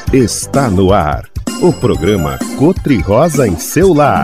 Está no ar, o programa Cotri-Rosa em seu lar.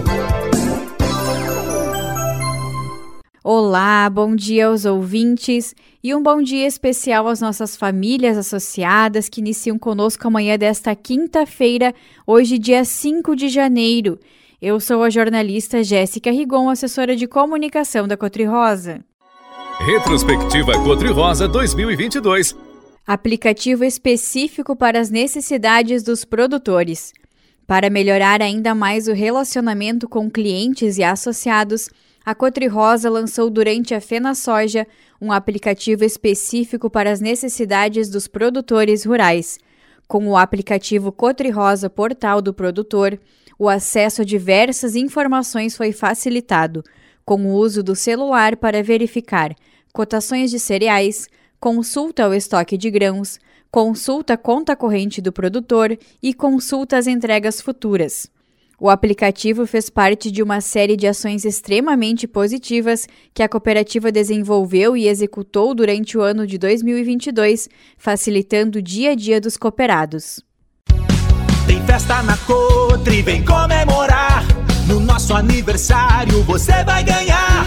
Olá, bom dia aos ouvintes e um bom dia especial às nossas famílias associadas que iniciam conosco amanhã desta quinta-feira, hoje dia 5 de janeiro. Eu sou a jornalista Jéssica Rigon, assessora de comunicação da Cotri-Rosa. Retrospectiva Cotri-Rosa 2022. Aplicativo específico para as necessidades dos produtores. Para melhorar ainda mais o relacionamento com clientes e associados, a Cotri-Rosa lançou durante a FenaSoja um aplicativo específico para as necessidades dos produtores rurais. Com o aplicativo Cotri-Rosa Portal do Produtor, o acesso a diversas informações foi facilitado, com o uso do celular para verificar cotações de cereais, consulta ao estoque de grãos, consulta a conta corrente do produtor e consulta às entregas futuras. O aplicativo fez parte de uma série de ações extremamente positivas que a cooperativa desenvolveu e executou durante o ano de 2022, facilitando o dia a dia dos cooperados. Tem festa na Cotri, vem comemorar. No nosso aniversário você vai ganhar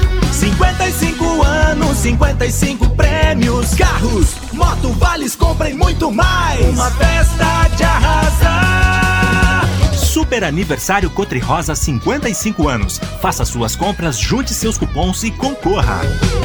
55 anos, 55 prêmios, carros, moto, vales, compra e muito mais. Uma festa de arrasar. Super Aniversário Cotri-Rosa 55 anos. Faça suas compras, junte seus cupons e concorra.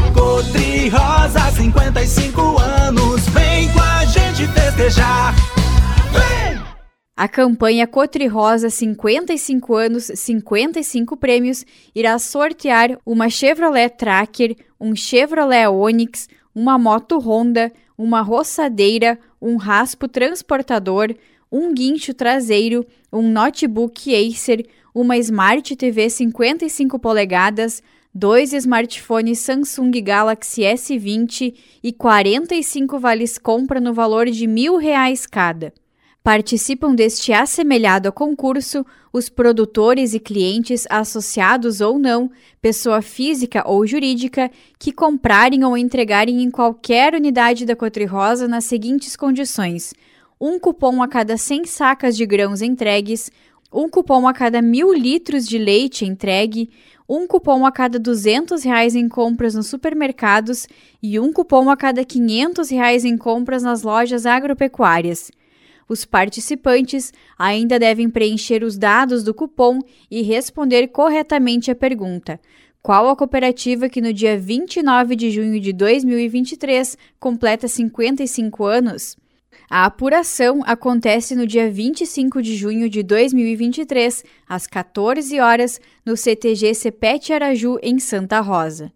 Cotri-Rosa 55 anos, vem com a gente festejar. Vem! A campanha Cotri-Rosa 55 anos, 55 prêmios irá sortear uma Chevrolet Tracker, um Chevrolet Onix, uma moto Honda, uma roçadeira, um raspo transportador, um guincho traseiro, um notebook Acer, uma Smart TV 55 polegadas, 2 smartphones Samsung Galaxy S20 e 45 vales compra no valor de R$1.000 cada. Participam deste assemelhado a concurso os produtores e clientes associados ou não, pessoa física ou jurídica, que comprarem ou entregarem em qualquer unidade da Cotri-Rosa nas seguintes condições: um cupom a cada 100 sacas de grãos entregues, um cupom a cada 1.000 litros de leite entregue, um cupom a cada R$200 em compras nos supermercados e um cupom a cada R$500 em compras nas lojas agropecuárias. Os participantes ainda devem preencher os dados do cupom e responder corretamente a pergunta: qual a cooperativa que no dia 29 de junho de 2023 completa 55 anos? A apuração acontece no dia 25 de junho de 2023, às 14 horas, no CTG Cepete Araju, em Santa Rosa.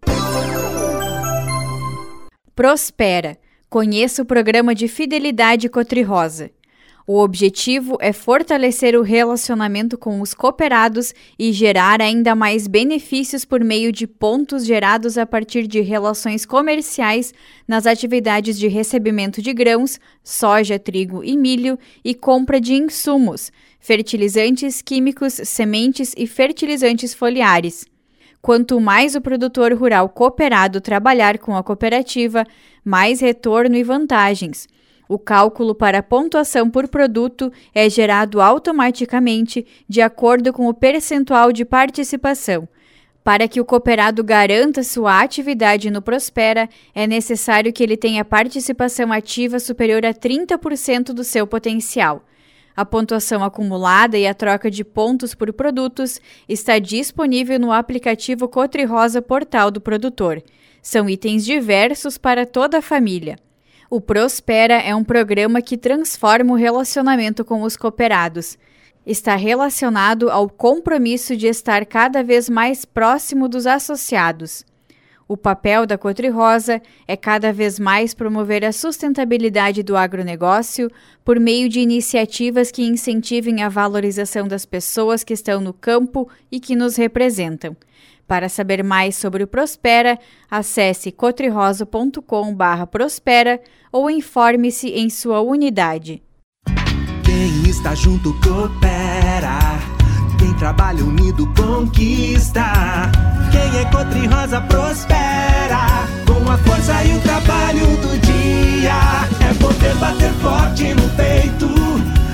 Prospera. Conheça o programa de fidelidade Cotri-Rosa. O objetivo é fortalecer o relacionamento com os cooperados e gerar ainda mais benefícios por meio de pontos gerados a partir de relações comerciais nas atividades de recebimento de grãos, soja, trigo e milho e compra de insumos, fertilizantes químicos, sementes e fertilizantes foliares. Quanto mais o produtor rural cooperado trabalhar com a cooperativa, mais retorno e vantagens. O cálculo para a pontuação por produto é gerado automaticamente de acordo com o percentual de participação. Para que o cooperado garanta sua atividade no Prospera, é necessário que ele tenha participação ativa superior a 30% do seu potencial. A pontuação acumulada e a troca de pontos por produtos está disponível no aplicativo Cotri-Rosa Portal do Produtor. São itens diversos para toda a família. O Prospera é um programa que transforma o relacionamento com os cooperados. Está relacionado ao compromisso de estar cada vez mais próximo dos associados. O papel da Cotri-Rosa é cada vez mais promover a sustentabilidade do agronegócio por meio de iniciativas que incentivem a valorização das pessoas que estão no campo e que nos representam. Para saber mais sobre o Prospera, acesse cotrirosa.com/prospera ou informe-se em sua unidade. Quem está junto coopera, quem trabalha unido conquista. Quem é Cotri-Rosa prospera, com a força e o trabalho do dia. É poder bater forte no peito,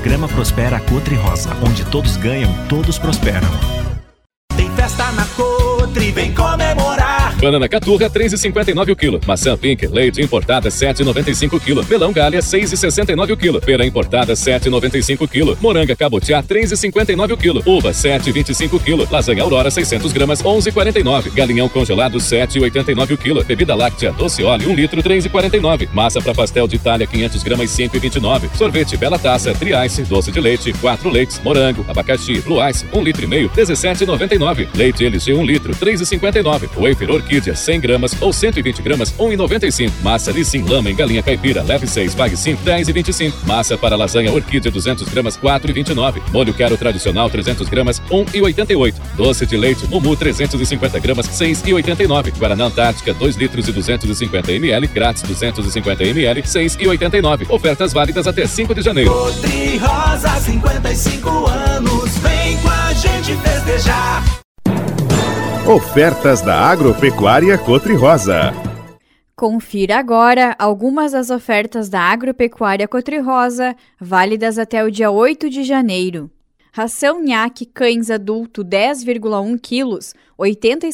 Programa Prospera Cotri Rosa, onde todos ganham, todos prosperam. Tem festa na Cotri, vem comemorar. Banana caturra, 3,59 o quilo. Maçã Pink, leite importada, 7,95 o quilo. Melão Galha, 6,69 o quilo. Pera importada, 7,95 o quilo. Moranga Cabotiá, 3,59 o quilo. Uva, 7,25 o quilo. Lasanha Aurora, 600 gramas, 11,49. Galinhão congelado, 7,89 o quilo. Bebida láctea doce óleo, 1 litro, 3,49. Massa para pastel de Itália, 500 gramas, 5,29. Sorvete Bela Taça, Tri-Ice, doce de leite, 4 leites. Morango, abacaxi, Blue Ice, 1,5 litro, 17,99. Leite LG, 1 litro, 3,59. Wafer Orquídea, 100 gramas ou 120 gramas, 1,95. Massa Lissim Lama em galinha caipira, leve 6, pague 5, 10,25. Massa para lasanha Orquídea, 200 gramas, 4,29. Molho Quero tradicional, 300 gramas, 1,88. Doce de leite Mumu, 350 gramas, 6,89. Guaraná Antártica, 2 litros e 250 ml, grátis 250 ml, 6,89. Ofertas válidas até 5 de janeiro. Cotri Rosa, 55 anos, vem com a gente festejar. Ofertas da Agropecuária Cotri Rosa. Confira agora algumas das ofertas da Agropecuária Cotri Rosa, válidas até o dia 8 de janeiro. Ração Nhaque Cães Adulto 10,1 quilos, R$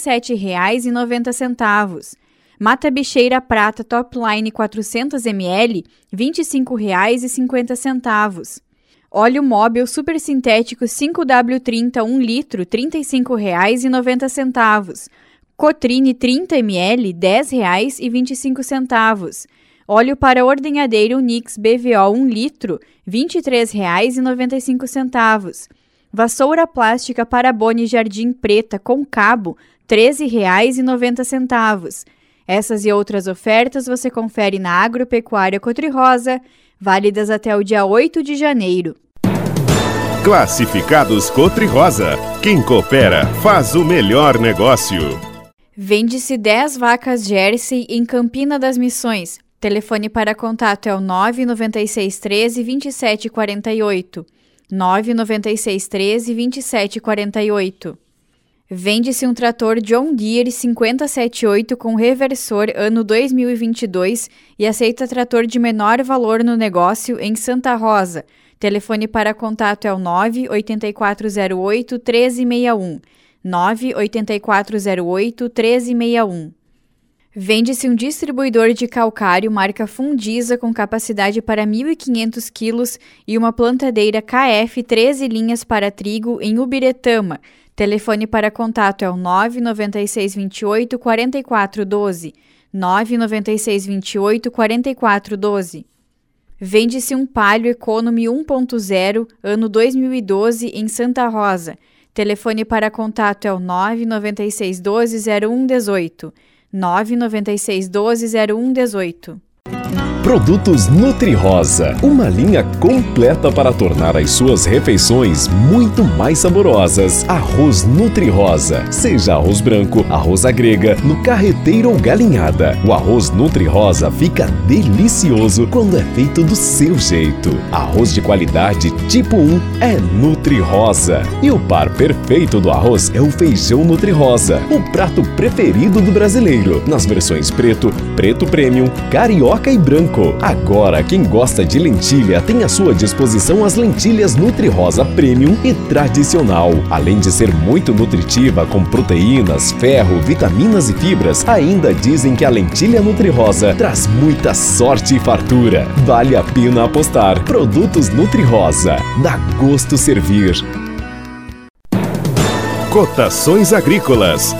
87,90. Mata Bicheira Prata Topline 400 ml, R$ 25,50. Óleo móvel super sintético 5W30 1 litro, R$ 35,90. Cotrine 30 ml, R$ 10,25. Óleo para ordenhadeira Unix BVO 1 litro, R$ 23,95. Vassoura plástica Parabone Jardim Preta com cabo, R$ 13,90. Essas e outras ofertas você confere na Agropecuária Cotri Rosa, válidas até o dia 8 de janeiro. Classificados Cotri Rosa. Quem coopera faz o melhor negócio. Vende-se 10 vacas Jersey em Campina das Missões. Telefone para contato é o 996 13 27 48. 996 13 27 48. Vende-se um trator John Deere 5078 com reversor ano 2022 e aceita trator de menor valor no negócio em Santa Rosa. Telefone para contato é o 98408 1361. 98408 1361. Vende-se um distribuidor de calcário marca Fundisa com capacidade para 1.500 quilos e uma plantadeira KF 13 linhas para trigo em Ubiretama. Telefone para contato é o 99628 4412. 99628 4412. Vende-se um Palio Economy 1.0, ano 2012, em Santa Rosa. Telefone para contato é o 99612-0118. 99612-0118. Produtos Nutri-Rosa, uma linha completa para tornar as suas refeições muito mais saborosas. Arroz Nutri-Rosa, seja arroz branco, arroz à grega, no carreteiro ou galinhada. O arroz Nutri-Rosa fica delicioso quando é feito do seu jeito. Arroz de qualidade tipo 1 é Nutri-Rosa. E o par perfeito do arroz é o feijão Nutri-Rosa, o prato preferido do brasileiro, nas versões preto, preto premium, carioca e branco. Agora, quem gosta de lentilha tem à sua disposição as lentilhas Nutri-Rosa Premium e Tradicional. Além de ser muito nutritiva, com proteínas, ferro, vitaminas e fibras, ainda dizem que a lentilha Nutri-Rosa traz muita sorte e fartura. Vale a pena apostar. Produtos Nutri-Rosa. Dá gosto servir. Cotações agrícolas.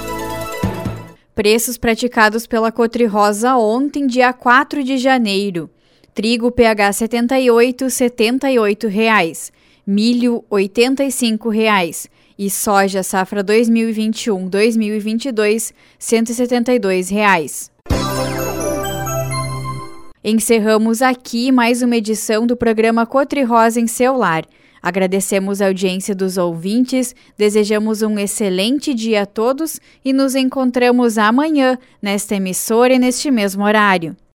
Preços praticados pela Cotri Rosa ontem, dia 4 de janeiro. Trigo PH 78, R$ 78,00. Milho, R$ 85,00. E soja safra 2021-2022, R$ 172,00. Encerramos aqui mais uma edição do programa Cotri Rosa em seu lar. Agradecemos a audiência dos ouvintes, desejamos um excelente dia a todos e nos encontramos amanhã, nesta emissora e neste mesmo horário.